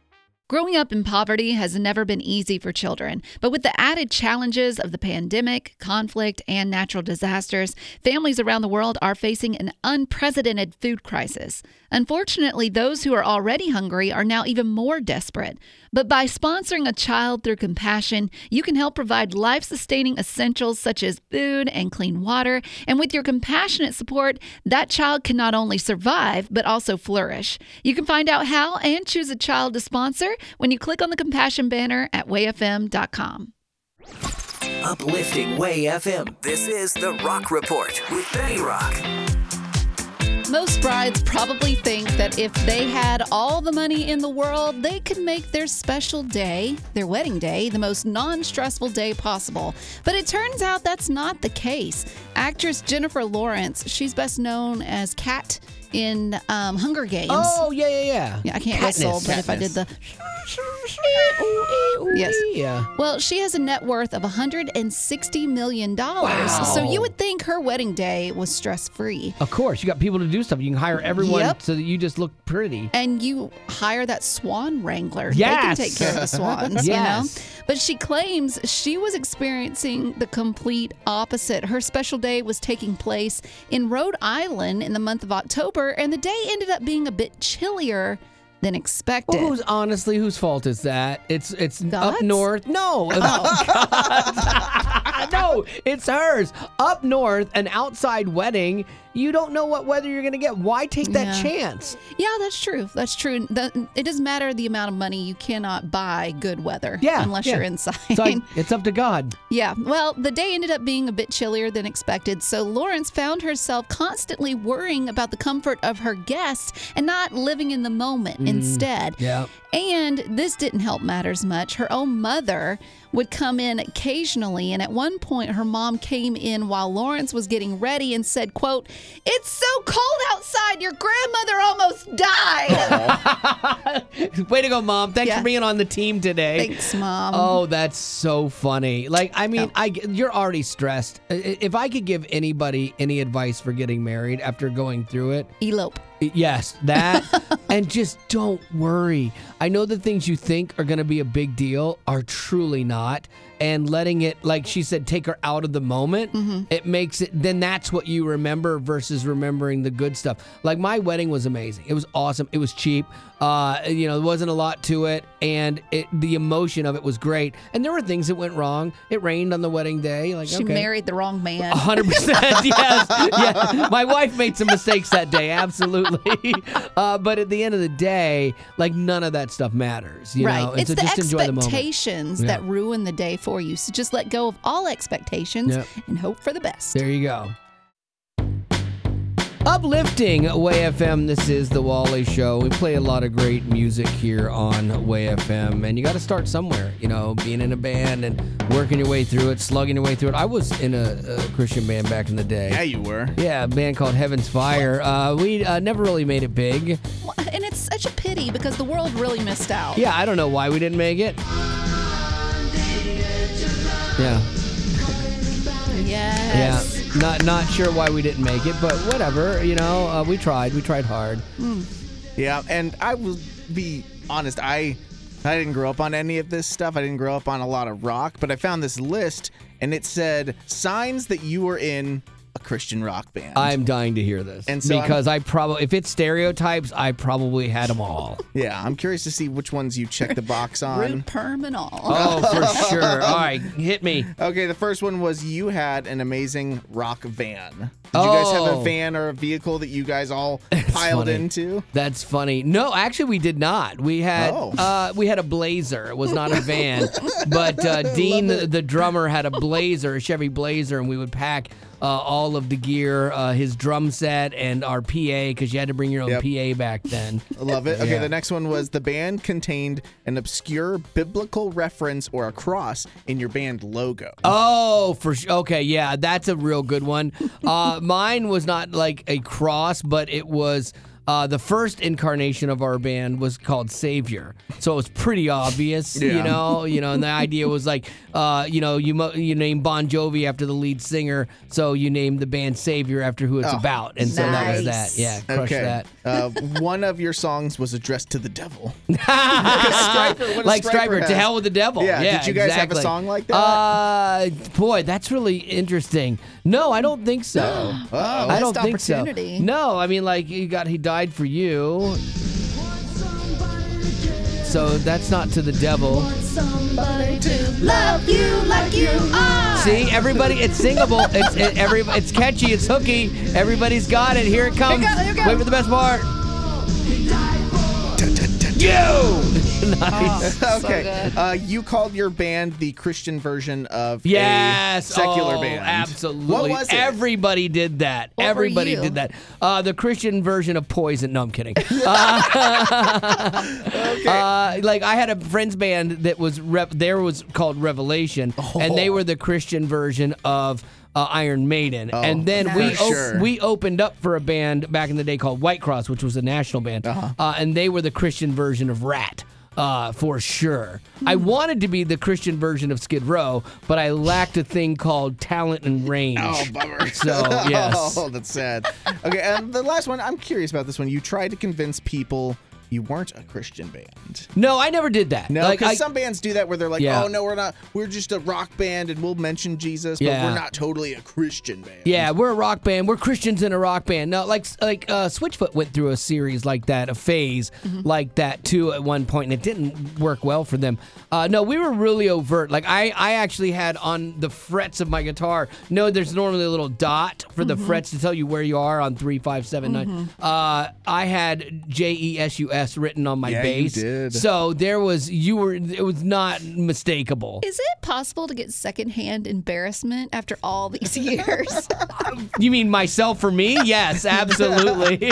Growing up in poverty has never been easy for children, but with the added challenges of the pandemic, conflict, and natural disasters, families around the world are facing an unprecedented food crisis. Unfortunately, those who are already hungry are now even more desperate. But by sponsoring a child through compassion, you can help provide life-sustaining essentials such as food and clean water. And with your compassionate support, that child can not only survive, but also flourish. You can find out how and choose a child to sponsor when you click on the compassion banner at wayfm.com. Uplifting Way FM. This is The Rock Report with Betty Rock. Most brides probably think that if they had all the money in the world, they could make their special day, their wedding day, the most non-stressful day possible. But it turns out that's not the case. Actress Jennifer Lawrence, she's best known as Kat in Hunger Games. Oh, yeah. Yeah, I can't Katniss. whistle, but if I did the... Yes. Yeah. Well, she has a net worth of $160 million. Wow. So you would think her wedding day was stress-free. Of course, you got people to do stuff. You can hire everyone so that you just look pretty. And you hire that swan wrangler. Yes. They can take care of the swans, Yes. you know? But she claims she was experiencing the complete opposite. Her special day was taking place in Rhode Island in the month of October, and the day ended up being a bit chillier than expected. Well, whose fault is that? It's God's? up north. No. No, it's hers. Up north, an outside wedding. You don't know what weather you're going to get. Why take that chance? Yeah, that's true. That's true. It doesn't matter the amount of money. You cannot buy good weather unless you're inside. So it's up to God. Yeah. Well, the day ended up being a bit chillier than expected, so Lawrence found herself constantly worrying about the comfort of her guests and not living in the moment instead. Yeah. And this didn't help matters much. Her own mother would come in occasionally, and at one point her mom came in while Lawrence was getting ready and said, quote, "It's so cold outside, your grandmother almost died." Way to go, Mom. Thanks for being on the team today. Thanks, Mom. Oh, that's so funny. Like, I mean, you're already stressed. If I could give anybody any advice for getting married after going through it, elope. Yes, that. And just don't worry. I know the things you think are going to be a big deal are truly not. And letting it, like she said, take her out of the moment, it makes it, then that's what you remember versus remembering the good stuff. Like, my wedding was amazing. It was awesome. It was cheap. There wasn't a lot to it. And the emotion of it was great. And there were things that went wrong. It rained on the wedding day. Like, she married the wrong man. 100%. Yes. Yeah. My wife made some mistakes that day. Absolutely. But at the end of the day, like, none of that stuff matters. You know? And It's so the just enjoy the moment. expectations that ruin the day for you. So just let go of all expectations and hope for the best. There you go. Uplifting Way FM. This is the Wally Show. We play a lot of great music here on Way FM, and you got to start somewhere. You know, being in a band and working your way through it, slugging your way through it. I was in a Christian band back in the day. Yeah, you were. Yeah, a band called Heaven's Fire. We never really made it big. Well, and it's such a pity because the world really missed out. Yeah, I don't know why we didn't make it. Yeah. Yes. Yeah. Not sure why we didn't make it, but whatever. You know, we tried. We tried hard. Yeah, and I will be honest. I didn't grow up on any of this stuff. I didn't grow up on a lot of rock, but I found this list, and it said signs that you were in a Christian rock band. I'm dying to hear this. And so because if it's stereotypes, I probably had them all. Yeah, I'm curious to see which ones you check the box on. Root perm and all. Oh, for sure. All right, hit me. Okay, the first one was you had an amazing rock van. Did you guys have a van or a vehicle that you guys all piled into? That's funny. No, actually, we did not. We had a Blazer. It was not a van, but Dean, the drummer, had a Blazer, a Chevy Blazer, and we would pack all of the gear, his drum set, and our PA, because you had to bring your own PA back then. I love it. Okay, the next one was the band contained an obscure biblical reference or a cross in your band logo. Oh, for sure. Okay, yeah, that's a real good one. Mine was not like a cross, but it was The first incarnation of our band was called Savior, so it was pretty obvious, Yeah. And the idea was like, you name Bon Jovi after the lead singer, so you name the band Savior after who it's about, and so that was that. Yeah, crush that. One of your songs was addressed to the devil. Like Stryper, to hell with the devil. Yeah. Did you guys have a exactly. song like that? Boy, that's really interesting. No, I don't think so. I don't think so. opportunity. No, I mean, like he died for you. So that's not to the devil. Somebody to love you like you are. See, everybody, it's singable. It's catchy. It's hooky. Everybody's got it. Here it comes. Here it goes. Wait for the best part. Nice. Okay. You called your band the Christian version of a Yes, secular band. Absolutely. What was it? Everybody did that. What were Everybody you? did that. The Christian version of Poison. No, I'm kidding. Like I had a friend's band that was was called Revelation, and they were the Christian version of Iron Maiden. And then we opened up for a band back in the day called White Cross, which was a national band, and they were the Christian version of Rat. For sure. I wanted to be the Christian version of Skid Row, but I lacked a thing called talent and range. Oh, bummer. So, yes. Oh, that's sad. Okay, and the last one, I'm curious about this one. You tried to convince people you weren't a Christian band. No, I never did that. No, because some bands do that where they're like, Yeah. oh, no, we're not. We're just a rock band and we'll mention Jesus, but Yeah. we're not totally a Christian band. Yeah, we're a rock band. We're Christians in a rock band. No, like Switchfoot went through a series like that, a phase like that too at one point, and it didn't work well for them. No, we were really overt. Like I actually had on the frets of my guitar. No, there's normally a little dot for the frets to tell you where you are on 3, 5, 7, 9. I had JESUS written on my bass. You did. So there was it was not mistakable. Is it possible to get secondhand embarrassment after all these years? You mean myself for me? Yes, absolutely.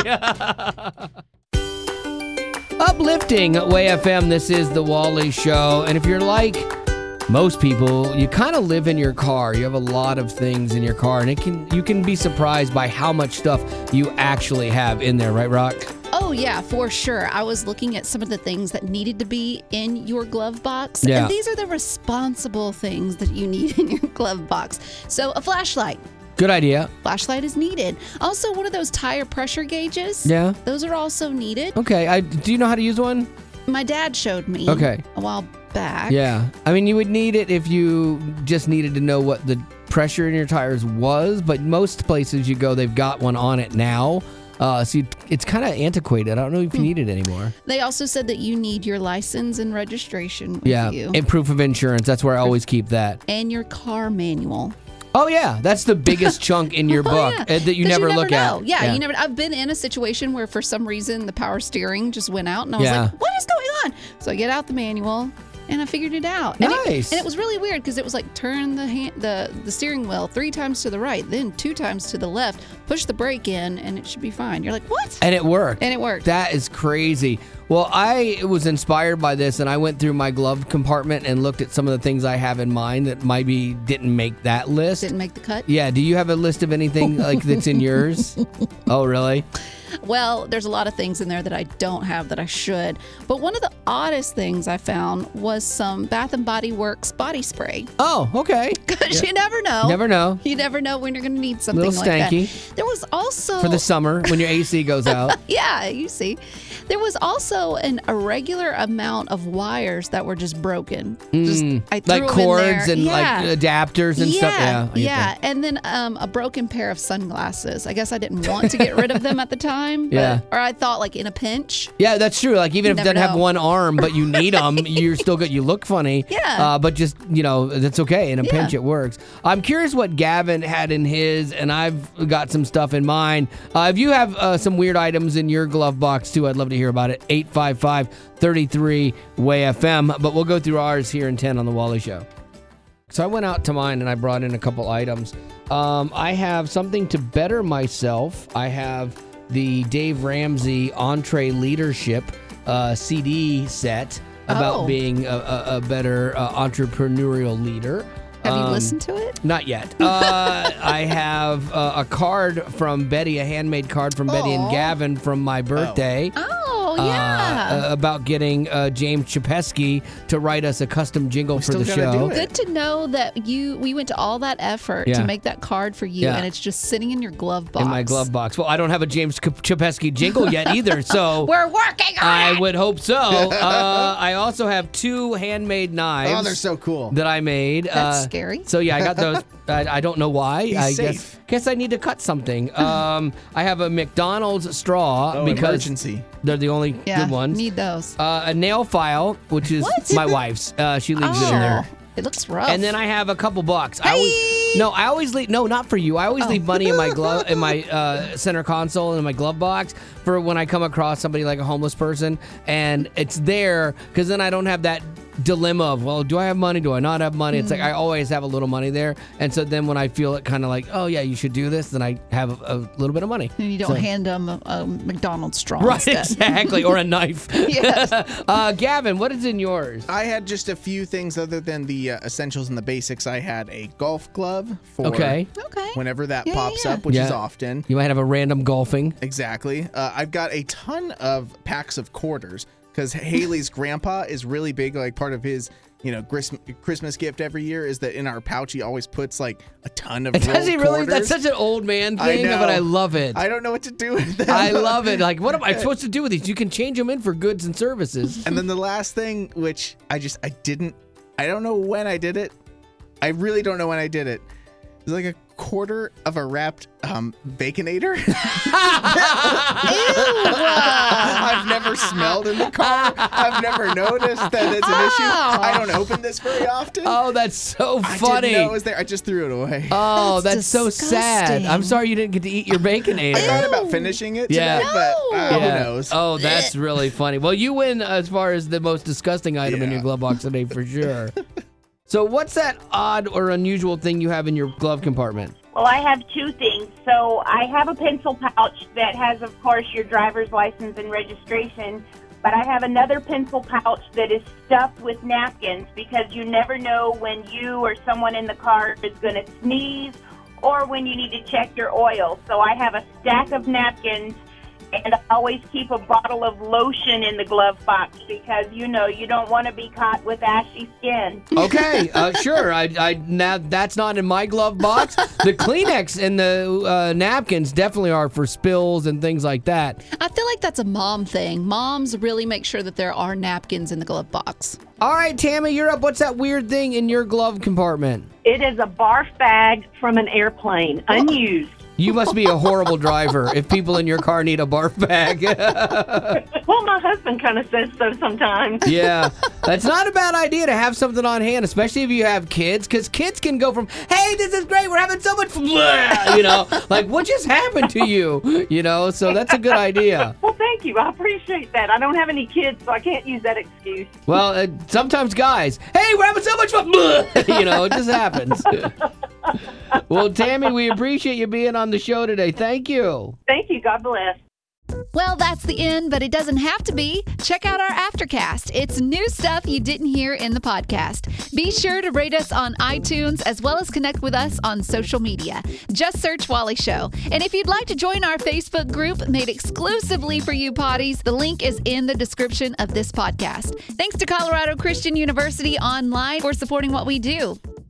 Uplifting Way FM, this is the Wally Show. And if you're like most people, you kind of live in your car. You have a lot of things in your car, and you can be surprised by how much stuff you actually have in there, right, Rock? Oh, yeah, for sure. I was looking at some of the things that needed to be in your glove box. Yeah. And these are the responsible things that you need in your glove box. So a flashlight. Good idea. Flashlight is needed. Also, one of those tire pressure gauges. Yeah. Those are also needed. Okay. Do you know how to use one? My dad showed me Okay. a while back. Yeah. I mean, you would need it if you just needed to know what the pressure in your tires was, but most places you go, they've got one on it now. So it's kind of antiquated. I don't know if you need it anymore. They also said that you need your license and registration with you. And proof of insurance. That's where I always keep that. And your car manual. Oh, yeah. That's the biggest chunk in your book that you 'Cause never look know. at. Yeah, you never. I've been in a situation where for some reason the power steering just went out, and I was Yeah. like, "What is going on?" So I get out the manual, and I figured it out. Nice. And it was really weird because it was like turn the steering wheel 3 times to the right, then 2 times to the left, push the brake in, and it should be fine. You're like, "What?" And it worked. And it worked. That is crazy. Well, I was inspired by this, and I went through my glove compartment and looked at some of the things I have in mind that maybe didn't make that list. Didn't make the cut. Yeah. Do you have a list of anything like that's in yours? Oh, really? Well, there's a lot of things in there that I don't have that I should. But one of the oddest things I found was some Bath and Body Works body spray. Oh, okay. Because you never know. Never know. You never know when you're going to need something Little like stanky. that. There was also For the summer when your AC goes out. Yeah, you see. There was also an irregular amount of wires that were just broken. I threw like them cords in there. and like adapters and stuff. Yeah. Yeah. And then a broken pair of sunglasses. I guess I didn't want to get rid of them at the time. Yeah. Or I thought like in a pinch. Yeah, that's true. Like even if it never doesn't have know. one arm, but you need them, you're still good. You look funny. Yeah. But just, that's okay. In a pinch, it works. I'm curious what Gavin had in his, and I've got some stuff in mine. If you have some weird items in your glove box too, I'd love to hear about it. 855-33-WAY-FM. But we'll go through ours here in 10 on The Wally Show. So I went out to mine and I brought in a couple items. I have something to better myself. I have the Dave Ramsey Entree Leadership CD set about being a better entrepreneurial leader. Have you listened to it? Not yet. I have a card from Betty, a handmade card from Betty and Gavin from my birthday. Oh, yeah. About getting James Chapesky to write us a custom jingle for the show. Good to know that we went to all that effort to make that card for you, and it's just sitting in your glove box. In my glove box. Well, I don't have a James Chapesky jingle yet either, so we're working on it. I would hope so. I also have 2 handmade knives. Oh, they're so cool. That I made. That's scary. So yeah, I got those. I don't know why. He's safe. Guess I need to cut something. I have a McDonald's straw because emergency. They're the only good ones. Need those. A nail file, which is my wife's. She leaves it in there. It looks rough. And then I have a couple bucks. I always leave. No, not for you. I always leave money in my glove, in my center console, and in my glove box for when I come across somebody like a homeless person, and it's there because then I don't have that dilemma of, well, do I have money? Do I not have money? It's like I always have a little money there, and so then when I feel it kind of like, oh yeah, you should do this, then I have a little bit of money. And you don't hand them a McDonald's straw. Right, instead. exactly, or a knife. Yes. Gavin, what is in yours? I had just a few things other than the essentials and the basics. I had a golf glove for whenever that pops up, which is often. You might have a random golfing. Exactly. I've got a ton of packs of quarters because Haley's grandpa is really big, like part of his Christmas gift every year is that in our pouch he always puts like a ton of Does he really? quarters. That's such an old man thing, but I love it. I don't know what to do with them. I love it. Like, what am I supposed to do with these? You can change them in for goods and services. And then the last thing, which I don't know when I did it. I really don't know when I did it. It's like a quarter of a wrapped Baconator. I've never smelled in the car. I've never noticed that it's an issue. I don't open this very often. Oh, that's so funny. I didn't know it was there. I just threw it away. Oh, that's so sad. I'm sorry you didn't get to eat your Baconator. I thought about finishing it today, but who knows? Oh, that's really funny. Well, you win as far as the most disgusting item in your glove box today for sure. So what's that odd or unusual thing you have in your glove compartment? Well, I have 2 things. So I have a pencil pouch that has, of course, your driver's license and registration, but I have another pencil pouch that is stuffed with napkins because you never know when you or someone in the car is going to sneeze or when you need to check your oil. So I have a stack of napkins, and I always keep a bottle of lotion in the glove box because, you don't want to be caught with ashy skin. Okay, sure. Now that's not in my glove box. The Kleenex and the napkins definitely are for spills and things like that. I feel like that's a mom thing. Moms really make sure that there are napkins in the glove box. All right, Tammy, you're up. What's that weird thing in your glove compartment? It is a barf bag from an airplane, unused. You must be a horrible driver if people in your car need a barf bag. Well, my husband kind of says so sometimes. Yeah, that's not a bad idea to have something on hand, especially if you have kids, because kids can go from, hey, this is great, we're having so much fun, like, what just happened to you? So that's a good idea. Well, thank you. I appreciate that. I don't have any kids, so I can't use that excuse. Well, sometimes guys, hey, we're having so much fun, it just happens. Well, Tammy, we appreciate you being on the show today. Thank you. Thank you. God bless. Well, that's the end, but it doesn't have to be. Check out our Aftercast. It's new stuff you didn't hear in the podcast. Be sure to rate us on iTunes as well as connect with us on social media. Just search Wally Show. And if you'd like to join our Facebook group made exclusively for you potties, the link is in the description of this podcast. Thanks to Colorado Christian University Online for supporting what we do.